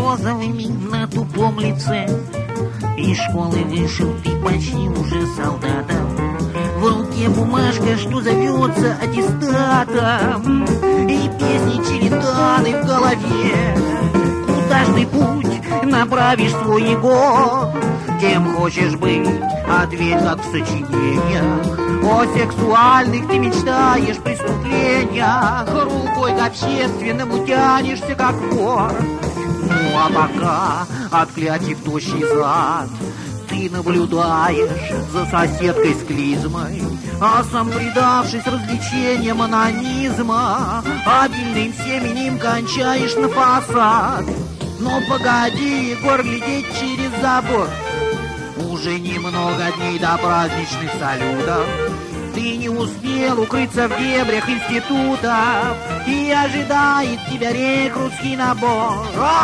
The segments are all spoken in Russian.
розовыми на тупом лице. Из школы вышел ты почти уже солдатом. В руке бумажка, что зовется аттестатом, и песни череданы в голове. Куда ж ты путь направишь свой Егор? Кем хочешь быть? Ответь, как в сочинениях. О сексуальных ты мечтаешь преступлениях. Рукой к общественному тянешься, как вор. Ну а пока, отклячив тощий зад, ты наблюдаешь за соседкой с клизмой, а сам, предавшись развлечениям анонизма, обильным семенем кончаешь на фасад. Но погоди, Егор, глядеть через забор. Уже немного дней до праздничных салютов. Ты не успел укрыться в дебрях института, и ожидает тебя рекрутский набор.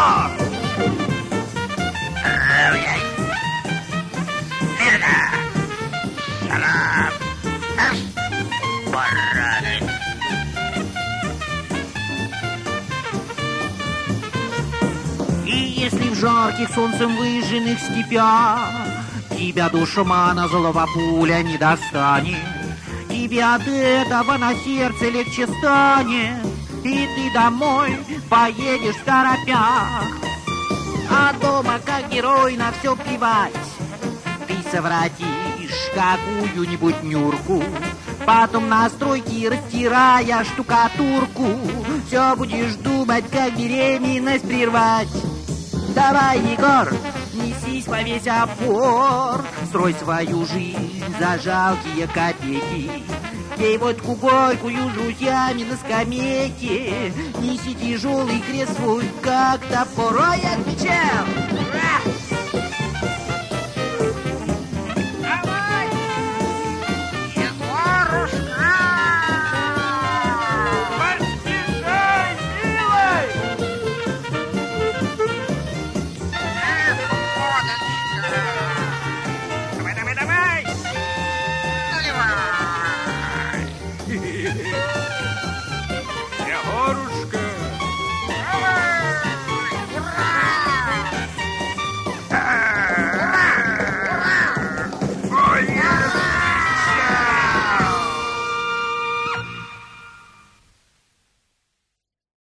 И если в жарких солнцем выжженных степях тебя душмана злого пуля не достанет, тебе от этого на сердце легче станет, и ты домой поедешь в торопях. А дома, как герой, на все плевать. Ты совратишь какую-нибудь нюрку, потом на стройке, растирая штукатурку, все будешь думать, как беременность прервать. Давай, Егор, несись во весь опор, строй свою жизнь за жалкие копейки. Пей водку горькую с друзьями на скамейке, неси тяжелый крест свой, как топор. Ой, отвечал!